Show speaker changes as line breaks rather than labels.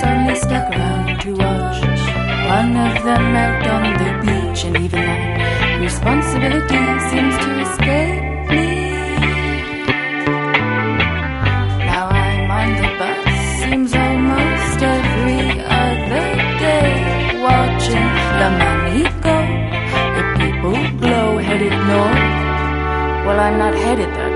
only stuck around to watch one of them melt on the beach, and even that responsibility seems to escape me. Now I'm on the bus, seems almost every other day, watching the money go, the people glow headed north. Well, I'm not headed there